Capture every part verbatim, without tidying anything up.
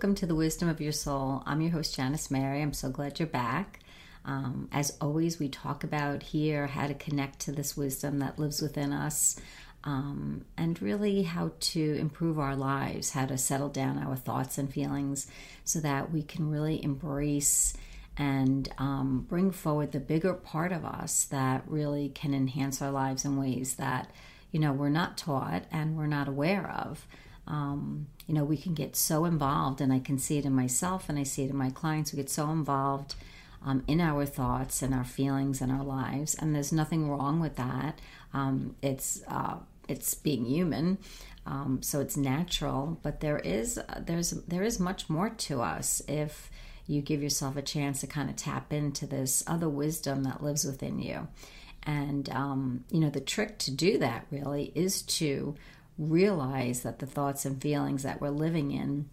welcome to the Wisdom of Your Soul. I'm your host, Janice Mary. I'm so glad you're back. Um, as always, we talk about here how to connect to this wisdom that lives within us, um, and really how to improve our lives, how to settle down our thoughts and feelings so that we can really embrace and um, bring forward the bigger part of us that really can enhance our lives in ways that, you know, we're not taught and we're not aware of. Um, you know, we can get so involved, and I can see it in myself and I see it in my clients. We get so involved um, in our thoughts and our feelings and our lives, and there's nothing wrong with that. Um, it's uh, it's being human, um, so it's natural. But there is there's there is much more to us if you give yourself a chance to kind of tap into this other wisdom that lives within you. And um, you know, the trick to do that really is to realize that the thoughts and feelings that we're living in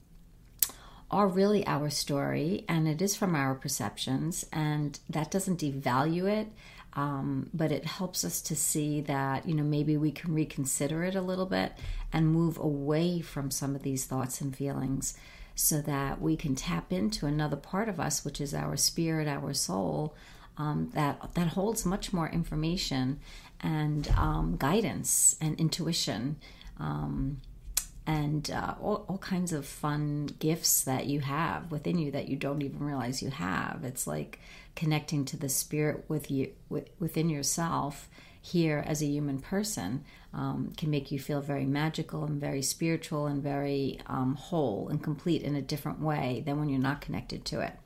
are really our story, and it is from our perceptions, and that doesn't devalue it, um, but it helps us to see that, you know, maybe we can reconsider it a little bit and move away from some of these thoughts and feelings so that we can tap into another part of us, which is our spirit, our soul, um, that that holds much more information and um, guidance and intuition. Um, and uh, all, all kinds of fun gifts that you have within you that you don't even realize you have. It's like connecting to the spirit with you, with, within yourself here as a human person, um, can make you feel very magical and very spiritual and very um, whole and complete in a different way than when you're not connected to it.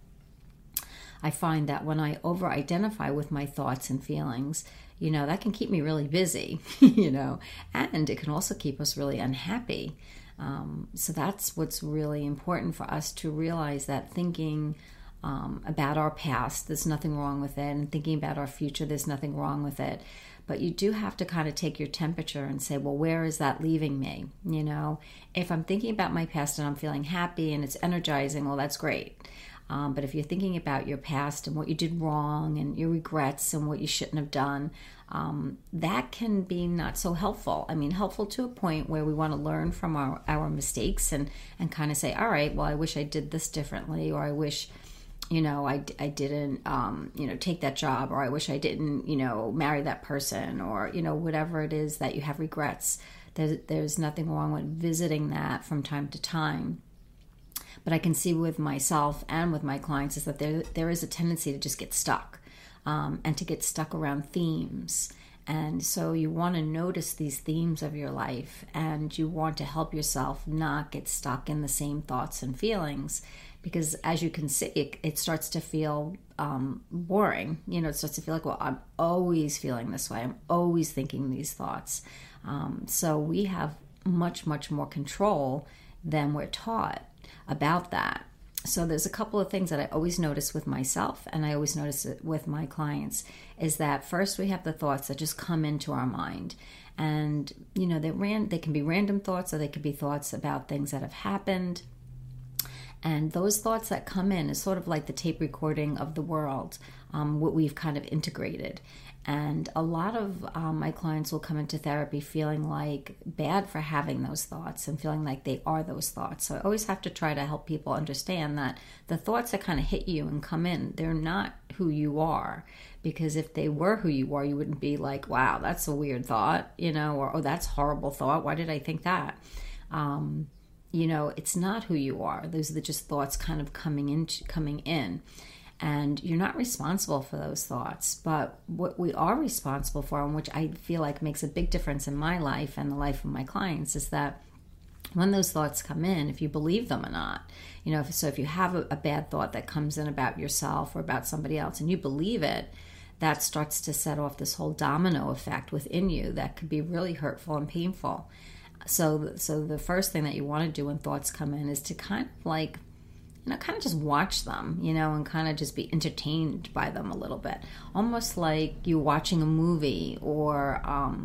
I find that when I over-identify with my thoughts and feelings, you know, that can keep me really busy, you know, and it can also keep us really unhappy. Um, so that's what's really important for us to realize, that thinking um, about our past, there's nothing wrong with it, and thinking about our future, there's nothing wrong with it. But you do have to kind of take your temperature and say, well, where is that leaving me? You know, if I'm thinking about my past and I'm feeling happy and it's energizing, well, that's great. Um, but if you're thinking about your past and what you did wrong and your regrets and what you shouldn't have done, um, that can be not so helpful. I mean, helpful to a point where we want to learn from our, our mistakes and, and kind of say, all right, well, I wish I did this differently, or I wish, you know, I, I didn't, um, you know, take that job, or I wish I didn't, you know, marry that person, or, you know, whatever it is that you have regrets. There's, there's nothing wrong with visiting that from time to time. But I can see with myself and with my clients is that there there is a tendency to just get stuck, um, and to get stuck around themes. And so you want to notice these themes of your life, and you want to help yourself not get stuck in the same thoughts and feelings, because as you can see, it, it starts to feel um, boring. You know, it starts to feel like, well, I'm always feeling this way. I'm always thinking these thoughts. Um, so we have much, much more control than we're taught about that. So there's a couple of things that I always notice with myself, and I always notice it with my clients, is that first we have the thoughts that just come into our mind. And, you know, they ran, they can be random thoughts, or they could be thoughts about things that have happened. And those thoughts that come in is sort of like the tape recording of the world, um, what we've kind of integrated. And a lot of um, my clients will come into therapy feeling like bad for having those thoughts and feeling like they are those thoughts. So I always have to try to help people understand that the thoughts that kind of hit you and come in, they're not who you are. Because if they were who you are, you wouldn't be like, wow, that's a weird thought, you know, or, oh, that's a horrible thought. Why did I think that? Um, you know, it's not who you are. Those are just thoughts kind of coming in, coming in. And you're not responsible for those thoughts. But what we are responsible for, and which I feel like makes a big difference in my life and the life of my clients, is that when those thoughts come in, if you believe them or not, you know, if, so if you have a, a bad thought that comes in about yourself or about somebody else and you believe it, that starts to set off this whole domino effect within you that could be really hurtful and painful. So, so the first thing that you want to do when thoughts come in is to kind of like, you know, kind of just watch them, you know, and kind of just be entertained by them a little bit. Almost like you're watching a movie, or, um,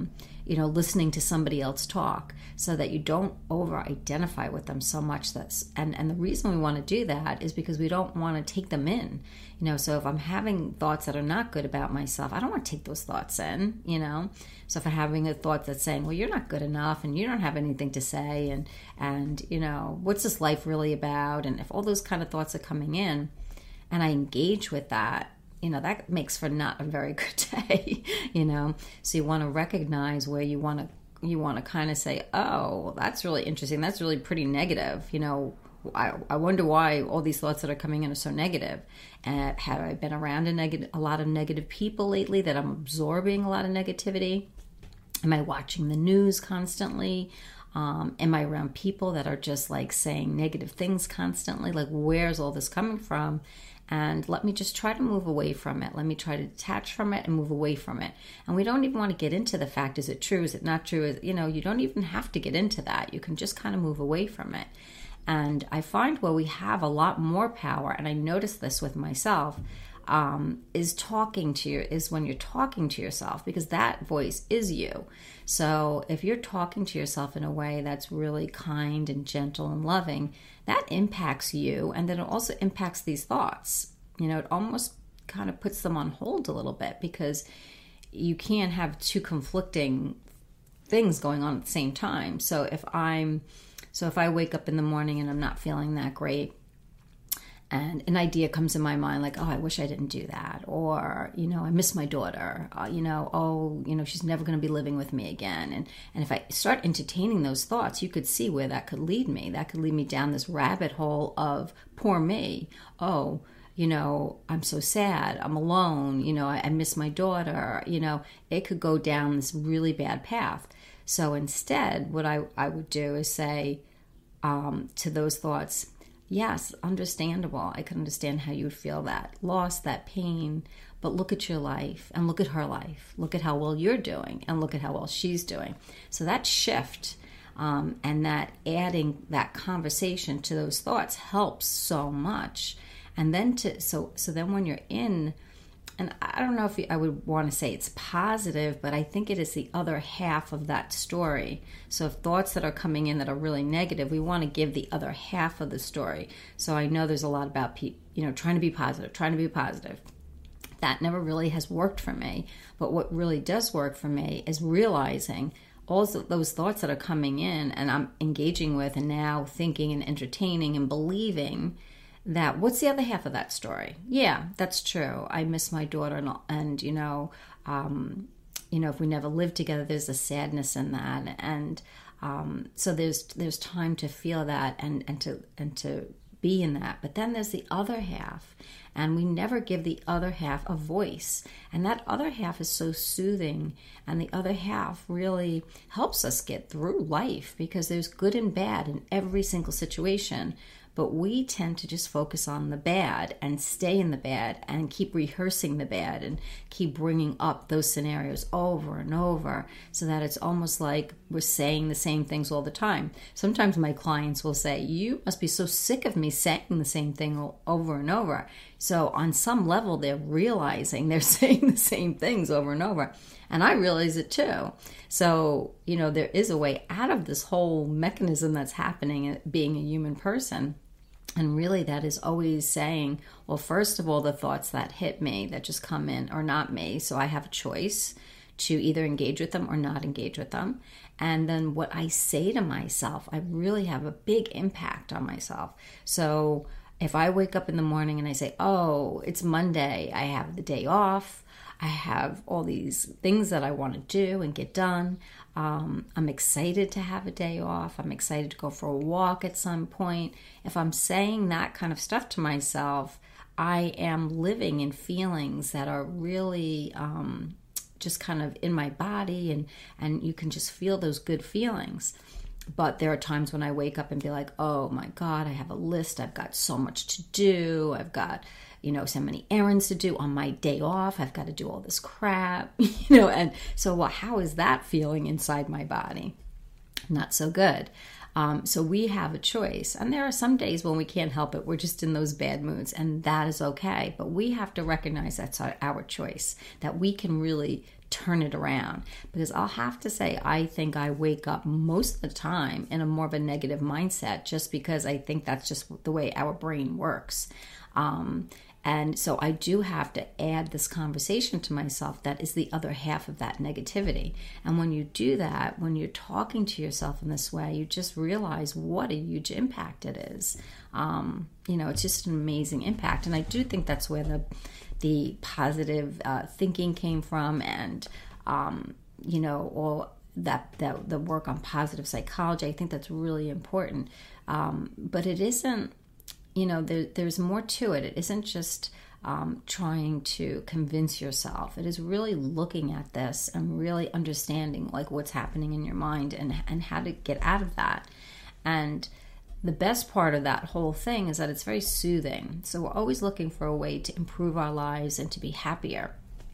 you know, listening to somebody else talk, so that you don't over identify with them so much. That's and and the reason we want to do that is because we don't want to take them in, you know. So if I'm having thoughts that are not good about myself, I don't want to take those thoughts in, you know. So if I'm having a thought that's saying, well, you're not good enough and you don't have anything to say, and and you know, what's this life really about, and if all those kind of thoughts are coming in and I engage with that, you know, that makes for not a very good day, you know. So you want to recognize where you want to you want to kind of say, oh, well, that's really interesting. That's really pretty negative. You know, I, I wonder why all these thoughts that are coming in are so negative. And have I been around a, negative, a lot of negative people lately that I'm absorbing a lot of negativity? Am I watching the news constantly? Um, am I around people that are just like saying negative things constantly? Like, where's all this coming from? And let me just try to move away from it. Let me try to detach from it and move away from it. And we don't even want to get into the fact, is it true? Is it not true? Is, you know, you don't even have to get into that. You can just kind of move away from it. And I find where we have a lot more power, and I notice this with myself, um, is talking to you, is when you're talking to yourself, because that voice is you. So if you're talking to yourself in a way that's really kind and gentle and loving, that impacts you, and then it also impacts these thoughts. You know, it almost kind of puts them on hold a little bit, because you can't have two conflicting things going on at the same time. So if I'm, so if I wake up in the morning and I'm not feeling that great, and an idea comes in my mind like, oh, I wish I didn't do that. Or, you know, I miss my daughter. Uh, you know, oh, you know, she's never going to be living with me again. And and if I start entertaining those thoughts, you could see where that could lead me. That could lead me down this rabbit hole of poor me. Oh, you know, I'm so sad. I'm alone. You know, I, I miss my daughter. You know, it could go down this really bad path. So instead, what I, I would do is say um, to those thoughts, yes, understandable. I can understand how you would feel that loss, that pain, but look at your life and look at her life. Look at how well you're doing and look at how well she's doing. So that shift um, and that adding that conversation to those thoughts helps so much. And then to so so then when you're in, and I don't know if I would want to say it's positive, but I think it is the other half of that story. So if thoughts that are coming in that are really negative, we want to give the other half of the story. So I know there's a lot about people, you know, trying to be positive, trying to be positive. That never really has worked for me. But what really does work for me is realizing all those thoughts that are coming in and I'm engaging with and now thinking and entertaining and believing that, what's the other half of that story? Yeah, that's true. I miss my daughter, and, and you know, um, you know, if we never lived together, there's a sadness in that, and um, so there's there's time to feel that and and to and to be in that. But then there's the other half, and we never give the other half a voice, and that other half is so soothing, and the other half really helps us get through life, because there's good and bad in every single situation. But we tend to just focus on the bad and stay in the bad and keep rehearsing the bad and keep bringing up those scenarios over and over, so that it's almost like we're saying the same things all the time. Sometimes my clients will say, you must be so sick of me saying the same thing over and over. So on some level, they're realizing they're saying the same things over and over. And I realize it too. So, you know, there is a way out of this whole mechanism that's happening being a human person. And really that is always saying, well, first of all, the thoughts that hit me, that just come in, are not me. So I have a choice to either engage with them or not engage with them. And then what I say to myself, I really have a big impact on myself. So if I wake up in the morning and I say, oh, it's Monday, I have the day off, I have all these things that I want to do and get done. Um, I'm excited to have a day off. I'm excited to go for a walk at some point. If I'm saying that kind of stuff to myself, I am living in feelings that are really um, just kind of in my body, and, and you can just feel those good feelings. But there are times when I wake up and be like, oh my God, I have a list. I've got so much to do. I've got, you know, so many errands to do on my day off. I've got to do all this crap, you know, and so well, how is that feeling inside my body? Not so good. Um, so we have a choice. And there are some days when we can't help it. We're just in those bad moods, and that is okay. But we have to recognize that's our, our choice, that we can really turn it around. Because I'll have to say, I think I wake up most of the time in a more of a negative mindset, just because I think that's just the way our brain works. Um, and so I do have to add this conversation to myself that is the other half of that negativity. And when you do that, when you're talking to yourself in this way, you just realize what a huge impact it is. Um, you know, it's just an amazing impact. And I do think that's where the the positive uh, thinking came from, and um, you know, all that, that the work on positive psychology. I think that's really important. Um, but it isn't, you know, there, there's more to it. It isn't just um, trying to convince yourself. It is really looking at this and really understanding like what's happening in your mind, and and how to get out of that. And the best part of that whole thing is that it's very soothing. So we're always looking for a way to improve our lives and to be happier.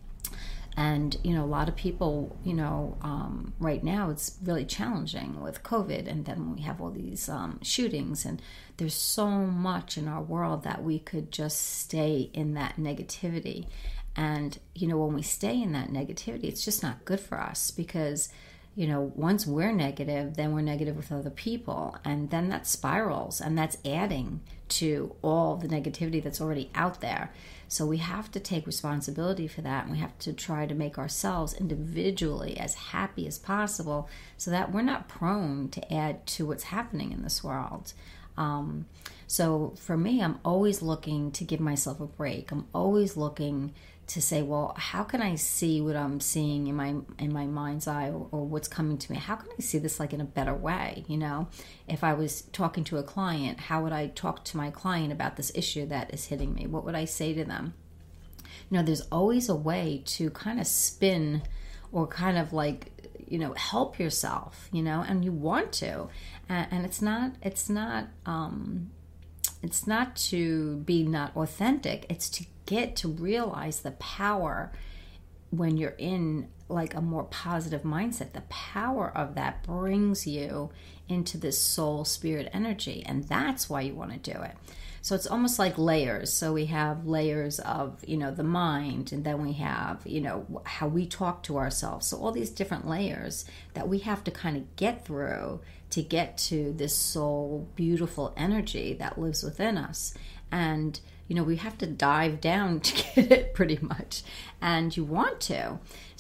And, you know, a lot of people, you know, um, right now it's really challenging with COVID. And then we have all these um, shootings. And there's so much in our world that we could just stay in that negativity. And, you know, when we stay in that negativity, it's just not good for us, because you know, once we're negative, then we're negative with other people. And then that spirals, and that's adding to all the negativity that's already out there. So we have to take responsibility for that. And we have to try to make ourselves individually as happy as possible, so that we're not prone to add to what's happening in this world. Um, so for me, I'm always looking to give myself a break. I'm always looking to say, well, how can I see what I'm seeing in my in my mind's eye, or, or what's coming to me? How can I see this like in a better way? You know, if I was talking to a client, how would I talk to my client about this issue that is hitting me? What would I say to them? You know, there's always a way to kind of spin, or kind of like, you know, help yourself, you know, and you want to, and, and it's not, it's not, um, it's not to be not authentic. It's to get to realize the power when you're in like a more positive mindset. The power of that brings you into this soul spirit energy, and that's why you want to do it. So it's almost like layers. So we have layers of, you know, the mind, and then we have, you know, how we talk to ourselves. So all these different layers that we have to kind of get through to get to this soul beautiful energy that lives within us. And you know, we have to dive down to get it, pretty much. And you want to.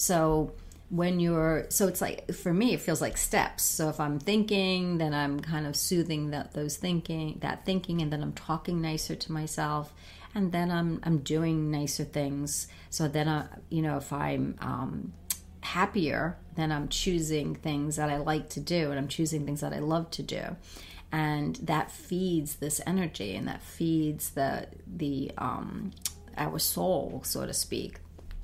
So when you're, so it's like, for me, it feels like steps. So if I'm thinking, then I'm kind of soothing that those thinking, that thinking, and then I'm talking nicer to myself. And then I'm I'm doing nicer things. So then, I, you know, if I'm um, happier, then I'm choosing things that I like to do, and I'm choosing things that I love to do. And that feeds this energy, and that feeds the the um, our soul, so to speak.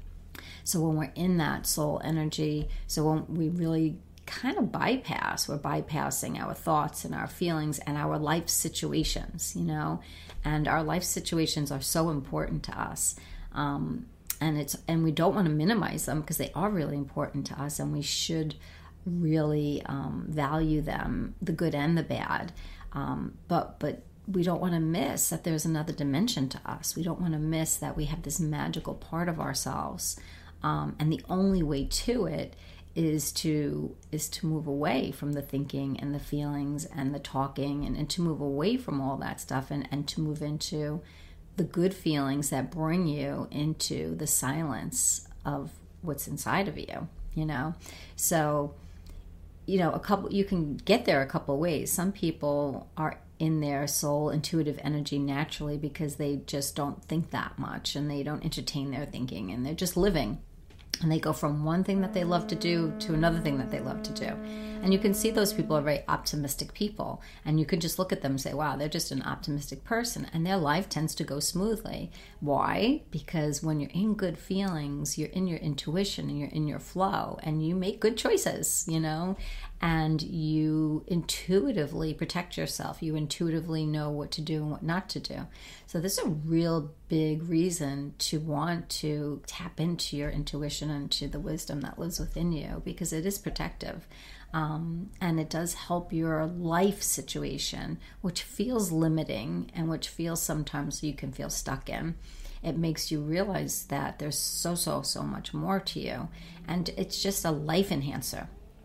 So when we're in that soul energy, so when we really kind of bypass, we're bypassing our thoughts and our feelings and our life situations, you know. And our life situations are so important to us, um, and it's and we don't want to minimize them, because they are really important to us, and we should really um, value them, the good and the bad, um, but but we don't want to miss that there's another dimension to us. We don't want to miss that we have this magical part of ourselves, um, and the only way to it is to is to move away from the thinking and the feelings and the talking, and, and to move away from all that stuff, and, and to move into the good feelings that bring you into the silence of what's inside of you, you know. So you know, a couple, you can get there a couple of ways. Some people are in their soul intuitive energy naturally, because they just don't think that much, and they don't entertain their thinking, and they're just living. And they go from one thing that they love to do to another thing that they love to do. And you can see those people are very optimistic people. And you can just look at them and say, wow, they're just an optimistic person. And their life tends to go smoothly. Why? Because when you're in good feelings, you're in your intuition and you're in your flow, and you make good choices, you know, and you intuitively protect yourself. You intuitively know what to do and what not to do. So this is a real big reason to want to tap into your intuition intuition and to the wisdom that lives within you, because it is protective. Um, and it does help your life situation, which feels limiting and which feels sometimes you can feel stuck in. It makes you realize that there's so, so, so much more to you. And it's just a life enhancer.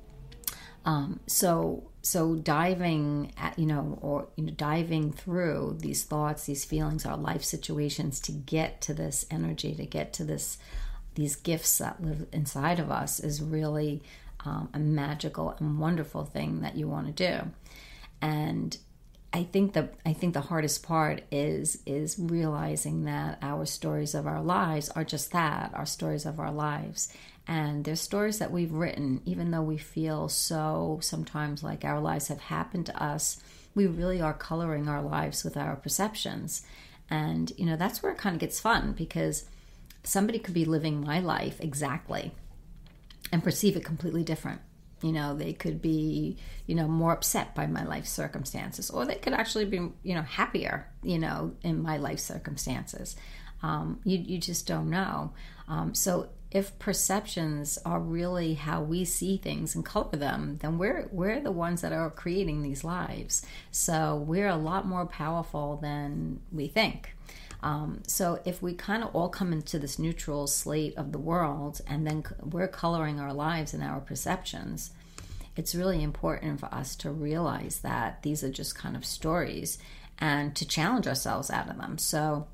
Um, so, so diving at, you know, or, you know, diving through these thoughts, these feelings, our life situations to get to this energy, to get to this, these gifts that live inside of us is really um, a magical and wonderful thing that you want to do. And I think the I think the hardest part is is realizing that our stories of our lives are just that, our stories of our lives. And they're stories that we've written, even though we feel so sometimes like our lives have happened to us, we really are coloring our lives with our perceptions. And, you know, that's where it kind of gets fun, because somebody could be living my life exactly and perceive it completely different. You know, they could be, you know, more upset by my life circumstances, or they could actually be, you know, happier, you know, in my life circumstances. Um, you, you just don't know. Um, so if perceptions are really how we see things and color them, then we're we're the ones that are creating these lives. So we're a lot more powerful than we think. Um, so if we kind of all come into this neutral slate of the world, and then we're coloring our lives and our perceptions, it's really important for us to realize that these are just kind of stories and to challenge ourselves out of them. So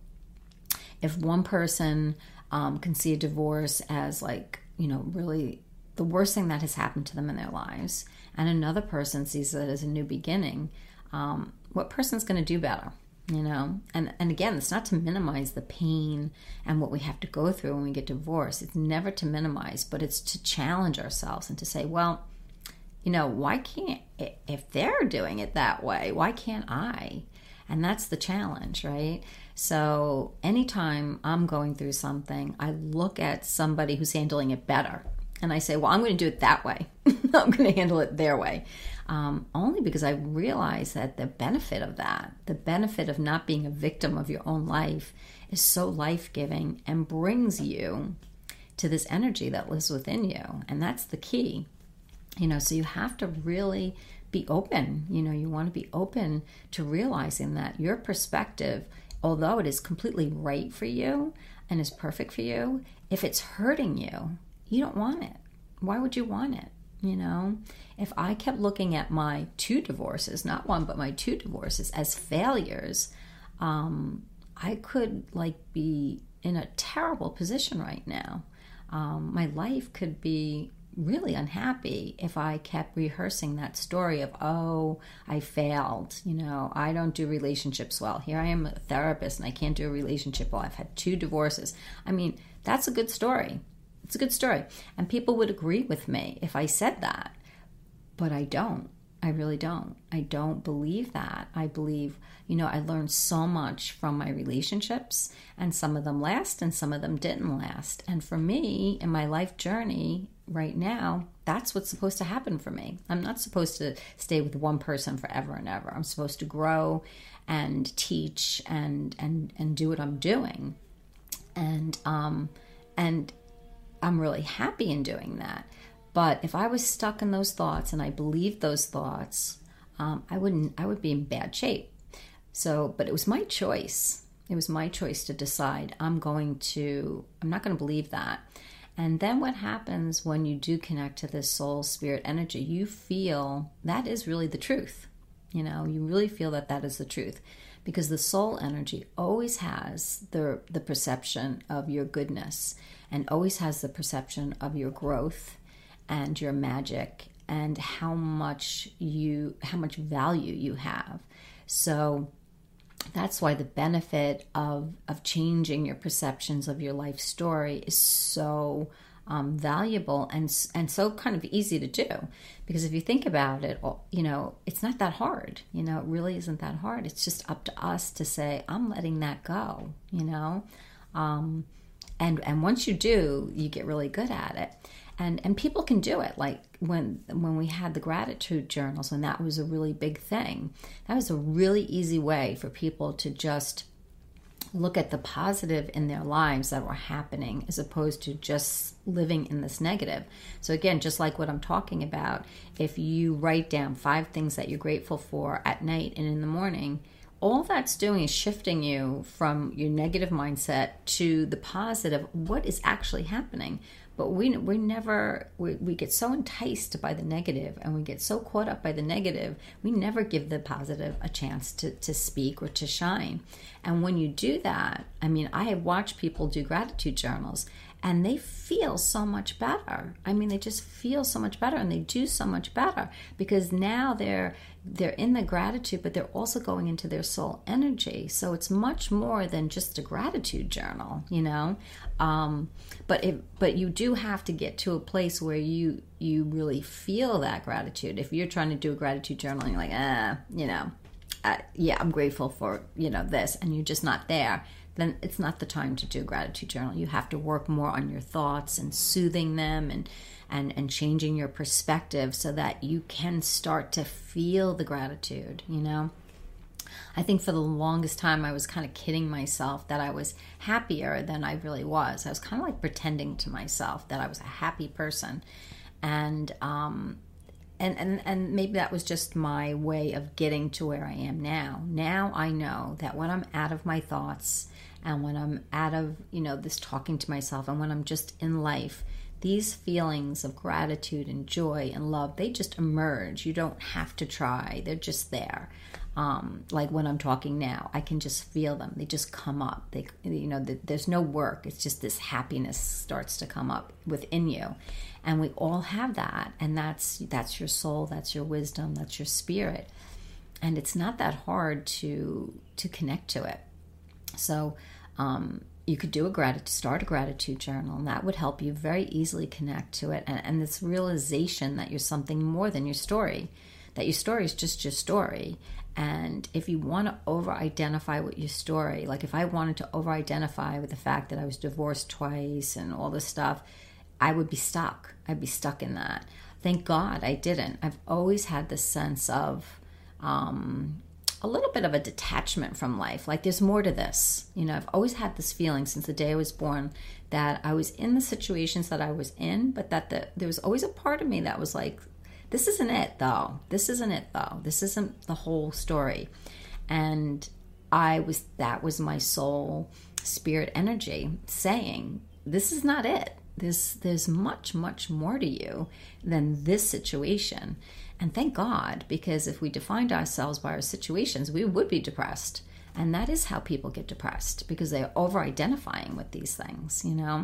if one person um, can see a divorce as like, you know, really the worst thing that has happened to them in their lives, and another person sees it as a new beginning, um, what person's going to do better? You know, and, and again, it's not to minimize the pain and what we have to go through when we get divorced. It's never to minimize, but it's to challenge ourselves and to say, well, you know, why can't, if they're doing it that way, why can't I? And that's the challenge, right? So anytime I'm going through something, I look at somebody who's handling it better, and I say, well, I'm going to do it that way. I'm going to handle it their way. Um, only because I realize that the benefit of that, the benefit of not being a victim of your own life, is so life-giving and brings you to this energy that lives within you. And that's the key. You know, so you have to really be open. You know, you want to be open to realizing that your perspective, although it is completely right for you and is perfect for you, if it's hurting you, you don't want it. Why would you want it? You know, if I kept looking at my two divorces, not one, but my two divorces as failures, um, I could like be in a terrible position right now. Um, my life could be really unhappy if I kept rehearsing that story of, oh, I failed. You know, I don't do relationships well. Here I am a therapist and I can't do a relationship well. I've had two divorces. I mean, that's a good story. It's a good story. And people would agree with me if I said that. But I don't. I really don't. I don't believe that. I believe, you know, I learned so much from my relationships, and some of them last and some of them didn't last. And for me, in my life journey right now, that's what's supposed to happen for me. I'm not supposed to stay with one person forever and ever. I'm supposed to grow and teach and and and do what I'm doing. And um and I'm really happy in doing that. But if I was stuck in those thoughts and I believed those thoughts, um, I wouldn't. I would be in bad shape. So, but it was my choice. It was my choice to decide I'm going to. I'm not going to believe that. And then what happens when you do connect to this soul spirit energy? You feel that is really the truth. You know, you really feel that that is the truth, because the soul energy always has the the perception of your goodness, and always has the perception of your growth and your magic and how much you how much value you have. So that's why the benefit of of changing your perceptions of your life story is so um, valuable and and so kind of easy to do. Because if you think about it, you know, it's not that hard. You know, it really isn't that hard. It's just up to us to say, I'm letting that go, you know. Um, and and once you do, you get really good at it. And and people can do it. Like when when we had the gratitude journals, when that was a really big thing, that was a really easy way for people to just look at the positive in their lives that were happening as opposed to just living in this negative. So again, just like what I'm talking about, if you write down five things that you're grateful for at night and in the morning, all that's doing is shifting you from your negative mindset to the positive, what is actually happening. But we we never, we, we get so enticed by the negative, and we get so caught up by the negative, we never give the positive a chance to, to speak or to shine. And when you do that, I mean, I have watched people do gratitude journals, and they feel so much better. I mean, they just feel so much better, and they do so much better because now they're they're in the gratitude, but they're also going into their soul energy. So it's much more than just a gratitude journal, you know. Um, but it, but you do have to get to a place where you you really feel that gratitude. If you're trying to do a gratitude journal and you're like, ah, you know, uh, yeah, I'm grateful for, you know, this, and you're just not there, then it's not the time to do a gratitude journal. You have to work more on your thoughts and soothing them and and and changing your perspective so that you can start to feel the gratitude, you know. I think for the longest time I was kind of kidding myself that I was happier than I really was. I was kind of like pretending to myself that I was a happy person. And um And, and and maybe that was just my way of getting to where I am now. Now I know that when I'm out of my thoughts and when I'm out of, you know, this talking to myself, and when I'm just in life, these feelings of gratitude and joy and love, they just emerge. You don't have to try. They're just there. Um, like when I'm talking now, I can just feel them. They just come up. They, you know, there's no work. It's just this happiness starts to come up within you. And we all have that. And that's that's your soul, that's your wisdom, that's your spirit. And it's not that hard to to connect to it. So um, you could do a gratitude, start a gratitude journal, and that would help you very easily connect to it. And, and this realization that you're something more than your story, that your story is just your story. And if you want to over-identify with your story, like if I wanted to over-identify with the fact that I was divorced twice and all this stuff, I would be stuck. I'd be stuck in that. Thank God I didn't. I've always had this sense of um, a little bit of a detachment from life. Like there's more to this. You know, I've always had this feeling since the day I was born that I was in the situations that I was in, but that the, there was always a part of me that was like, this isn't it though. This isn't it though. This isn't the whole story. And I was, that was my soul, spirit energy saying, this is not it. There's, there's much, much more to you than this situation. And thank God, because if we defined ourselves by our situations, we would be depressed. And that is how people get depressed, because they're over-identifying with these things, you know.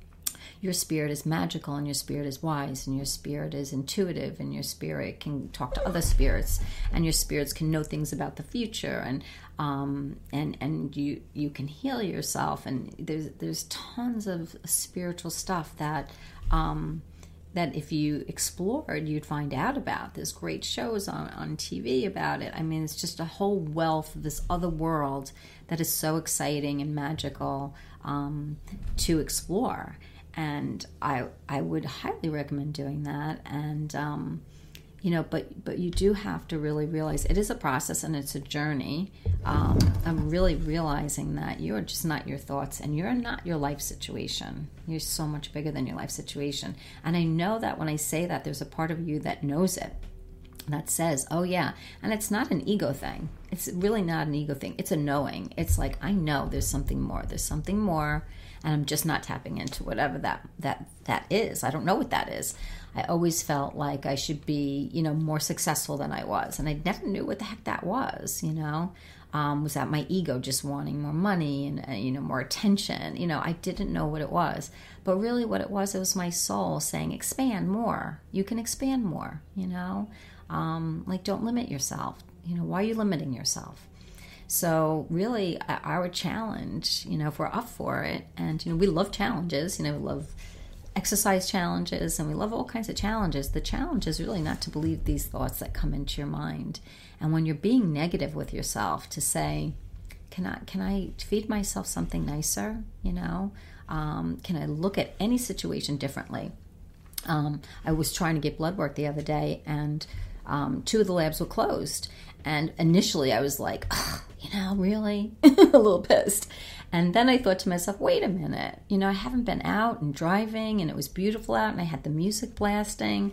Your spirit is magical, and your spirit is wise, and your spirit is intuitive, and your spirit can talk to other spirits, and your spirits can know things about the future, and um, and and you you can heal yourself, and there's there's tons of spiritual stuff that um, that if you explored, you'd find out about. There's great shows on, on T V about it. I mean, it's just a whole wealth of this other world that is so exciting and magical um, to explore. And I I would highly recommend doing that. And, um, you know, but, but you do have to really realize it is a process and it's a journey. Um, I'm really realizing that you're just not your thoughts, and you're not your life situation. You're so much bigger than your life situation. And I know that when I say that, there's a part of you that knows it, that says, oh yeah. And it's not an ego thing. It's really not an ego thing. It's a knowing. It's like, I know there's something more. There's something more. And I'm just not tapping into whatever that, that, that is. I don't know what that is. I always felt like I should be, you know, more successful than I was. And I never knew what the heck that was, you know. Um, was that my ego just wanting more money and, uh, you know, more attention? You know, I didn't know what it was. But really what it was, it was my soul saying, expand more. You can expand more, you know. Um, like, don't limit yourself. You know, why are you limiting yourself? So really our challenge, you know, if we're up for it, and, you know, we love challenges, you know, we love exercise challenges and we love all kinds of challenges. The challenge is really not to believe these thoughts that come into your mind. And when you're being negative with yourself, to say, can I, can I feed myself something nicer? You know, um, can I look at any situation differently? Um, I was trying to get blood work the other day, and um, two of the labs were closed. And initially I was like, ugh, you know, really? A little pissed. And then I thought to myself, wait a minute, you know, I haven't been out and driving and it was beautiful out and I had the music blasting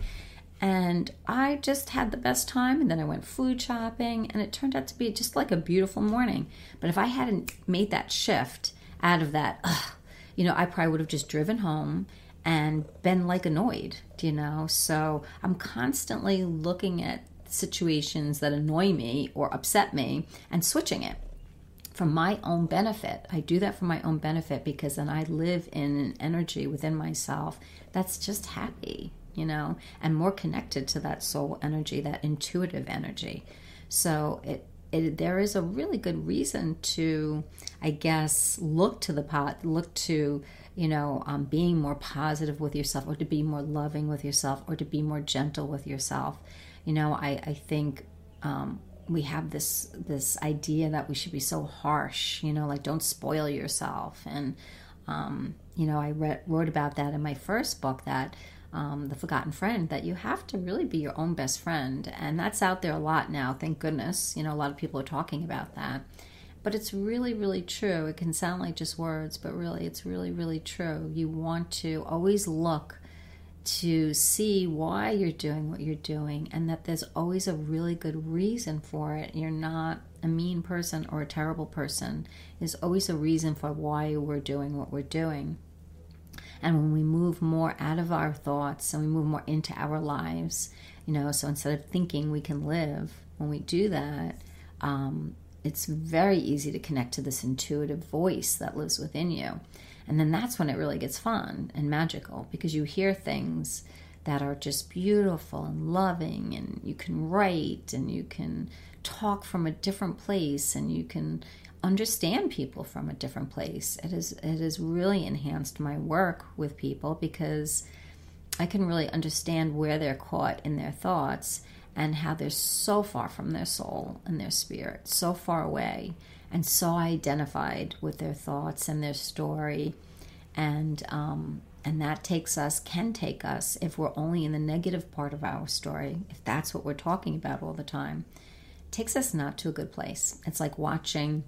and I just had the best time. And then I went food shopping and it turned out to be just like a beautiful morning. But if I hadn't made that shift out of that, ugh, you know, I probably would have just driven home and been like annoyed, you know. So I'm constantly looking at situations that annoy me or upset me and switching it for my own benefit. I do that for my own benefit because then I live in an energy within myself that's just happy, you know, and more connected to that soul energy, that intuitive energy. So it, it there is a really good reason to, I guess, look to the pot, look to, you know, um, being more positive with yourself, or to be more loving with yourself, or to be more gentle with yourself. You know, I, I think um, we have this this idea that we should be so harsh, you know, like don't spoil yourself. And, um, you know, I read, wrote about that in my first book, that um, The Forgotten Friend, that you have to really be your own best friend. And that's out there a lot now, thank goodness. You know, a lot of people are talking about that. But it's really, really true. It can sound like just words, but really, it's really, really true. You want to always look to see why you're doing what you're doing, and that there's always a really good reason for it. You're not a mean person or a terrible person. There's always a reason for why we're doing what we're doing. And when we move more out of our thoughts and we move more into our lives, you know, so instead of thinking we can live, when we do that, um, it's very easy to connect to this intuitive voice that lives within you. And then that's when it really gets fun and magical, because you hear things that are just beautiful and loving, and you can write and you can talk from a different place, and you can understand people from a different place. It is it has really enhanced my work with people, because I can really understand where they're caught in their thoughts and how they're so far from their soul and their spirit, so far away, and so identified with their thoughts and their story. And um, and that takes us, can take us, if we're only in the negative part of our story, if that's what we're talking about all the time, takes us not to a good place. It's like watching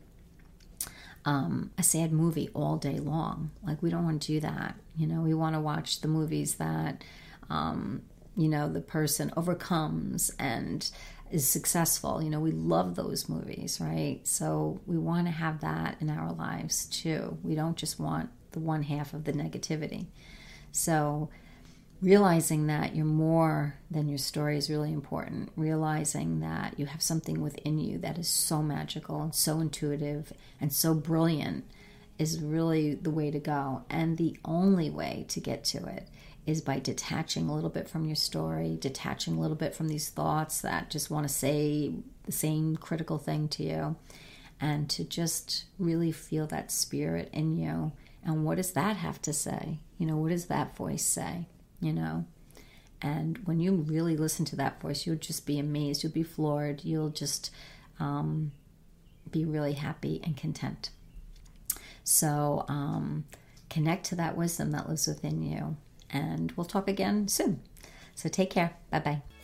um, a sad movie all day long. Like, we don't want to do that. You know, we want to watch the movies that, um, you know, the person overcomes and is successful. You know, we love those movies, right? So we want to have that in our lives too. We don't just want the one half of the negativity. So realizing that you're more than your story is really important. Realizing that you have something within you that is so magical and so intuitive and so brilliant is really the way to go. And the only way to get to it is by detaching a little bit from your story, detaching a little bit from these thoughts that just want to say the same critical thing to you, and to just really feel that spirit in you. And what does that have to say? You know, what does that voice say? You know? And when you really listen to that voice, you'll just be amazed. You'll be floored. You'll just um, be really happy and content. So um, connect to that wisdom that lives within you. And we'll talk again soon. So take care. Bye-bye.